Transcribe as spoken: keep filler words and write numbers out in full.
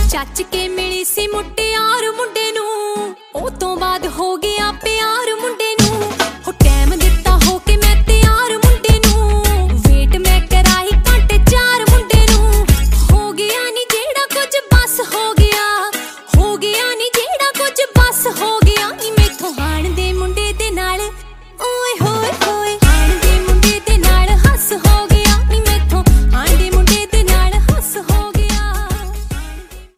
ਚੱਚ ਕੇ ਮਿਲੀ ਸੀ ਮੁਟਿਆਰ ਮੁੰਡੇ ਨੂੰ, ਉਹ ਤੋਂ ਬਾਅਦ ਹੋ ਗਿਆ ਪਿਆਰ ਮੁੰਡੇ